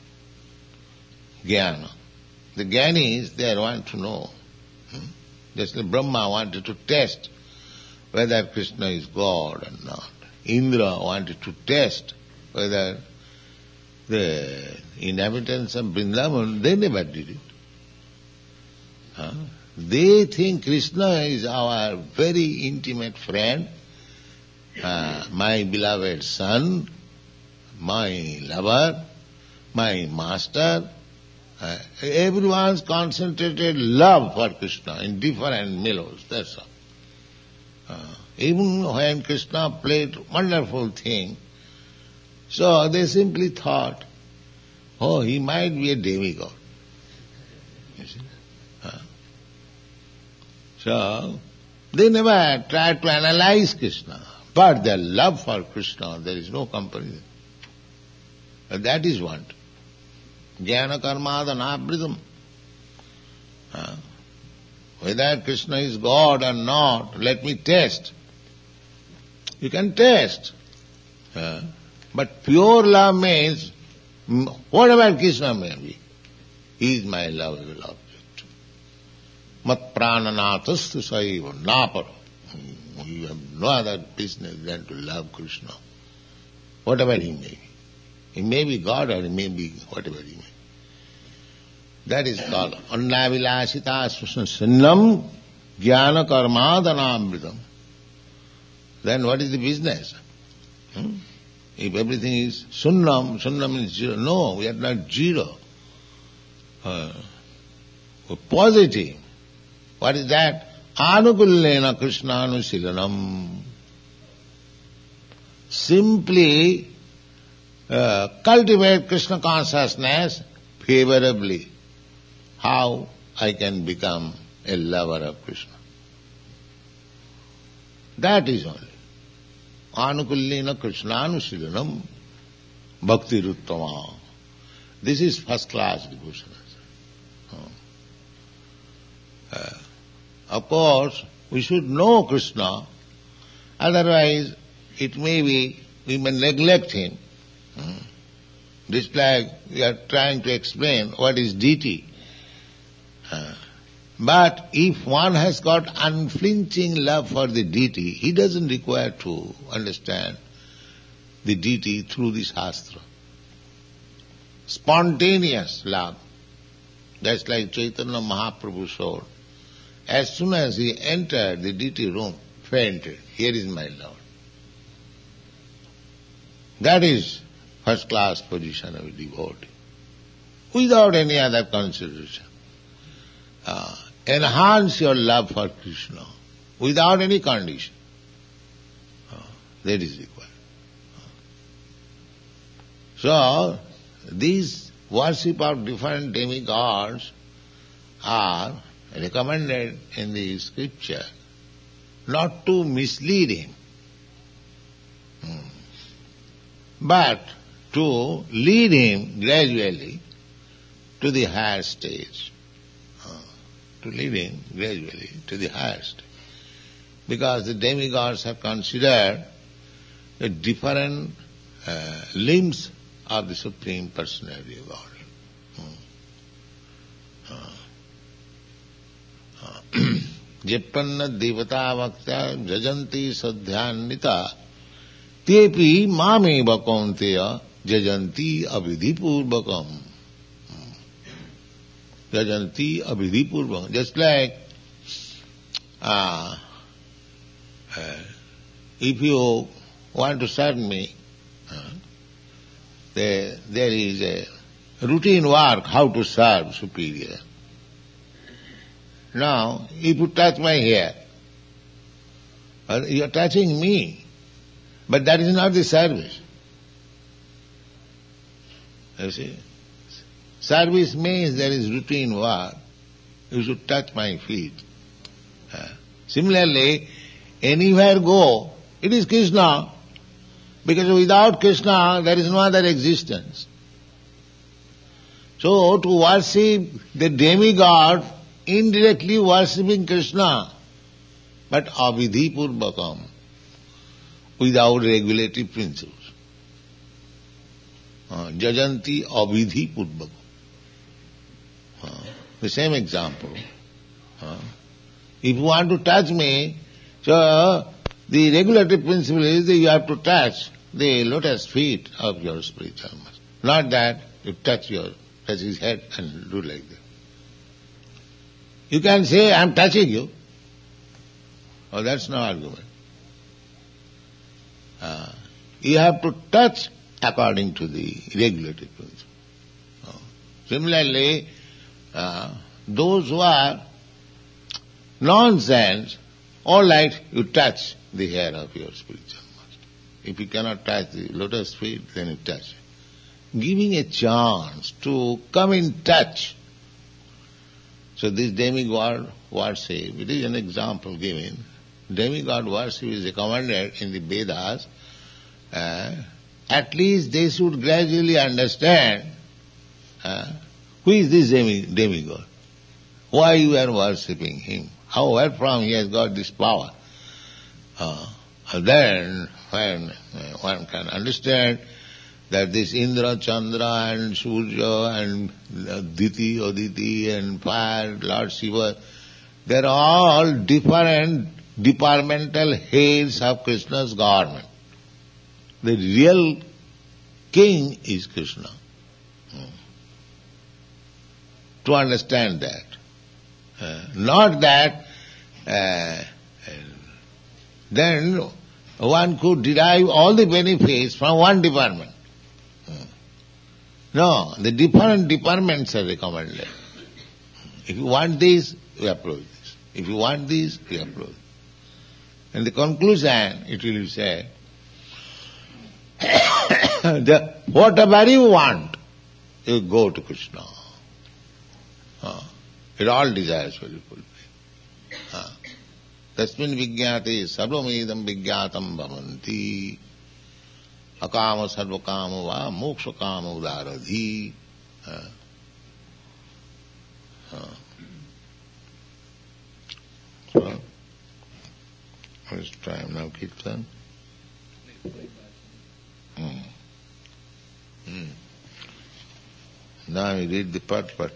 Jnana. The jnanis, they want to know. Hmm? Just like Brahma wanted to test whether Krishna is God or not. Indra wanted to test whether the inhabitants of Vrindavan, they never did it. Huh? They think Krishna is our very intimate friend, uh, my beloved son, my lover, my master. Uh, everyone's concentrated love for Krishna in different mellows, that's all. Uh, even when Krishna played wonderful thing, so they simply thought, oh, he might be a demigod. You see? Uh, so, they never tried to analyze Krishna, but their love for Krishna, there is no comparison. And that is what. Jnana karmadana abridam. Uh, whether Krishna is God or not, let me test. You can test. Uh, but pure love means, whatever Krishna may be, he is my lovable object. Mat prananathasthu saiva napara. You have no other business than to love Krishna, whatever he may be. He may be God or he may be whatever he may be. That is called Anya vilasita sunnam jnana karmadanamritam. Then what is the business? Hmm? If everything is sunnam, sunnam means zero. No, we are not zero. Uh, we're positive. What is that? Anukullena Krishnaanusilanam. Simply uh, cultivate Krishna consciousness favorably. How I can become a lover of Krishna. That is only. Anukullena Krishnaanusilanam bhakti ruttama. This is first class devotion. Uh, of course, we should know Krishna, otherwise it may be, we may neglect him. Hmm. Just like we are trying to explain what is deity. Uh, but if one has got unflinching love for the deity, he doesn't require to understand the deity through the Shastra. Spontaneous love. That's like Chaitanya Mahaprabhu showed. As soon as he entered the deity room, fainted. Here is my Lord. That is first class position of a devotee. Without any other consideration. Uh, enhance your love for Krishna without any condition. Uh, that is required. So, these worship of different demigods are recommended in the scripture not to mislead him, hmm. but to lead him gradually to the higher stage. Uh, to lead him gradually to the higher stage. Because the demigods are considered the different uh, limbs of the Supreme Personality of God. Jeppanna devata vakta jajanti sadhyanita tepi mame vakonteya jajanti avidhipurvakam. Jajanti avidhipurvakam. Just like uh, uh, if you want to serve me, uh, there, there is a routine work how to serve superior. Now, if you touch my hair, you are touching me, but that is not the service. You see? Service means there is routine work. You should touch my feet. Uh, similarly, anywhere go, it is Krishna, because without Krishna there is no other existence. So, to worship the demigod, indirectly worshipping Krishna, but avidhi purvakam, without regulative principles. Uh, jajanti avidhi purvakam. Uh, the same example. Uh, if you want to touch me, so the regulative principle is that you have to touch the lotus feet of your spiritual master. Not that you touch your touch his head and do like that. You can say, I am touching you. Oh, that's no argument. Uh, you have to touch according to the regulative principle. Uh, similarly, uh, those who are nonsense, all right, you touch the hair of your spiritual master. If you cannot touch the lotus feet, then you touch. Giving a chance to come in touch. So this demigod worship, it is an example given. Demigod worship is recommended in the Vedas. Uh, at least they should gradually understand uh, who is this demi- demigod, why you are worshipping him, how, where from he has got this power. Uh, and then when uh, one can understand that this Indra, Chandra and Surya and Diti, Aditi and fire, Lord Shiva, they are all different departmental heads of Krishna's government. The real king is Krishna. Hmm. To understand that. Uh, not that uh, then one could derive all the benefits from one department. No, the different departments are recommended. If you want this, you approve this. If you want this, you approve. In the conclusion, it will say, the, whatever you want, you go to Krishna. Uh, it all desires will be fulfilled. Uh, Tasmin vijñāte sarvamedam vijñātam bhavanti. Akama sarvakama va moksha kama udaradhi. Uh, uh. So, it's time now, Kirtan. Mm. Mm. Now we read the part, but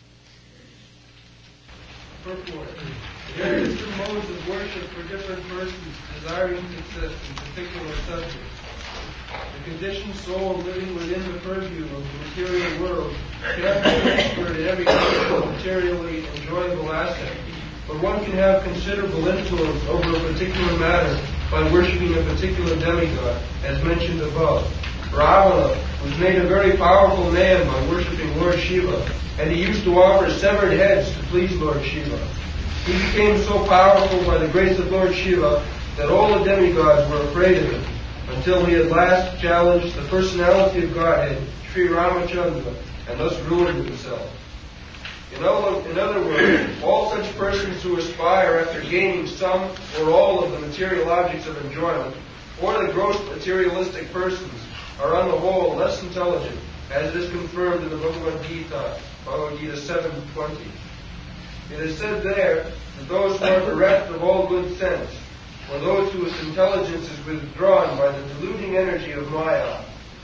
Purport. There are different modes of worship for different persons desiring success in particular subjects. The conditioned soul living within the purview of the material world cannot be expert in every kind of materially enjoyable asset, but one can have considerable influence over a particular matter by worshipping a particular demigod, as mentioned above. Ravana was made a very powerful man by worshipping Lord Shiva, and he used to offer severed heads to please Lord Shiva. He became so powerful by the grace of Lord Shiva that all the demigods were afraid of him, until he at last challenged the personality of Godhead, Sri Ramachandra, and thus ruined himself. In other, in other words, all such persons who aspire after gaining some or all of the material objects of enjoyment, or the gross materialistic persons, are on the whole less intelligent, as it is confirmed in the Bhagavad Gita, Bhagavad Gita seven twenty. It is said there that those who are bereft of all good sense, or those whose intelligence is withdrawn by the deluding energy of Maya,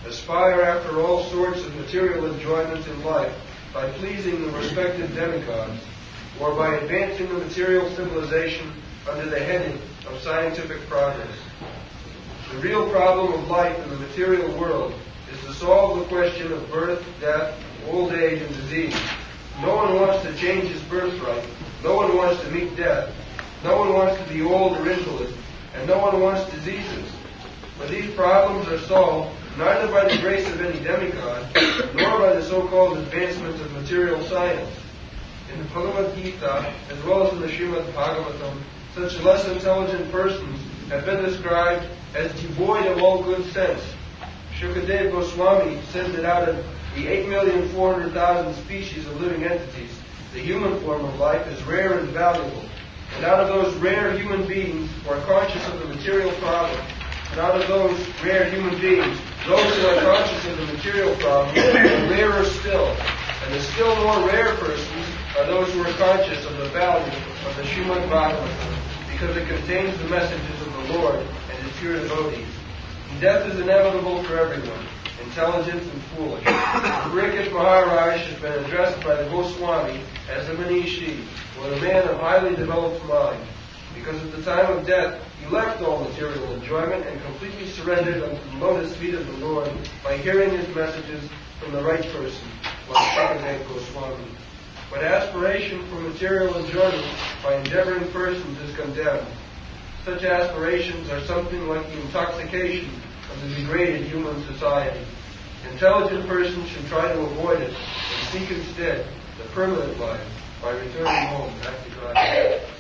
aspire after all sorts of material enjoyments in life by pleasing the respective demigods, or by advancing the material civilization under the heading of scientific progress. The real problem of life in the material world is to solve the question of birth, death, old age, and disease. No one wants to change his birthright. No one wants to meet death. No one wants to be old or invalid. And no one wants diseases. But these problems are solved neither by the grace of any demigod, nor by the so-called advancement of material science. In the Bhagavad Gita, as well as in the Srimad Bhagavatam, such less intelligent persons have been described as devoid of all good sense. Shukadeva Goswami says that out of the eight million four hundred thousand species of living entities, the human form of life is rare and valuable. And out of those rare human beings who are conscious of the material problem, and out of those rare human beings, those who are conscious of the material problem are rarer still. And the still more rare persons are those who are conscious of the value of the Srimad Bhagavatam, because it contains the messages of the Lord and his pure devotees. And death is inevitable for everyone, intelligent and foolish. Parikshit Maharaj has been addressed by the Goswami as a Manishi, or a man of highly developed mind, because at the time of death he left all material enjoyment and completely surrendered unto the lotus feet of the Lord by hearing his messages from the right person, like Shukadeva Goswami. But aspiration for material enjoyment by endeavoring persons is condemned. Such aspirations are something like the intoxication of the degraded human society. Intelligent persons should try to avoid it and seek instead the permanent life by returning home back to God.